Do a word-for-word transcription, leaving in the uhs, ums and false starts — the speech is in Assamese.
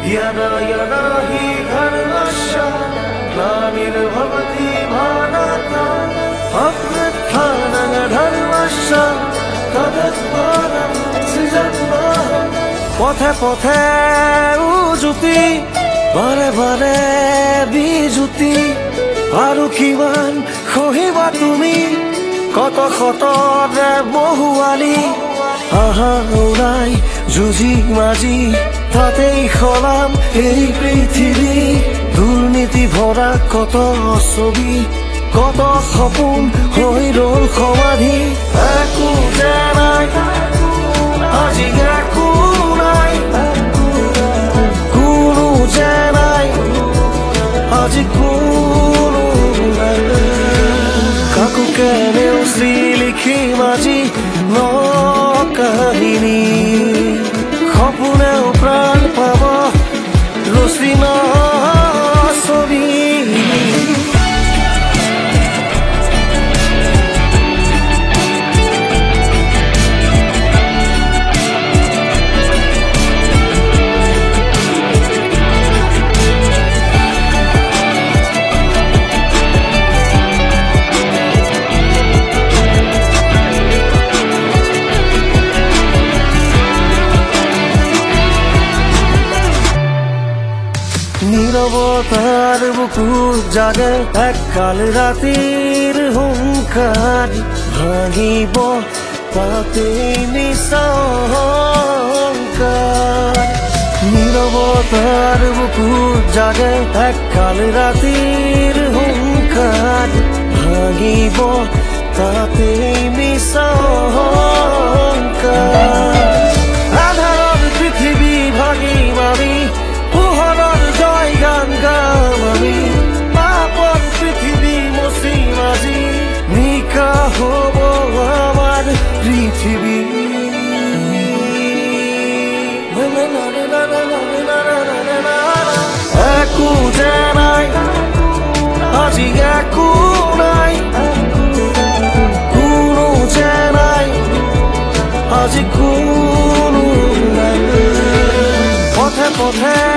यदा यदा हि धर्मस्य ग्लानिर्भवति भारत अभ्युत्थानं धर्मस्य तदत्तानं सृजन्मः पथे पथे उजुति बारे बारे बिजुति आरु किमान खहिबा तुमी कत खतरे बहुआली आहा उराई जुजी माजी तातेई खलाम এই পৃথিবী দুর্নীতি ভরা কত ছবি কত সপোন হৈ ৰল সমাধি একো জানাই আজি একো নাই কোনো জানাই আজি কোনো নাই কাকো কেনেও শ্ৰী লিখিম আজি ন কাহিনী সপোনেও প্ৰাণ পাব ৰচিন ছবি নীরবতার বুকুর জাগে এককাল রাতের হুঙ্কার ভাঙিব তাতেই নিঃসংকার নীরবতার বুকুর জাগে এককাল রাতের হুঙ্কার ভাঙিব তাতেই নিঃসংকার আধারর পৃথিবী ভাগি মারি পোহৰৰ জয় গান গাম আমি পাপৰ পৃথিৱী মচি মাজি নিকা হ'ব আমাৰ পৃথিৱী একো জানাই আজি একো নাই কোনো জানাই আজি কোনো নাই পথে পথে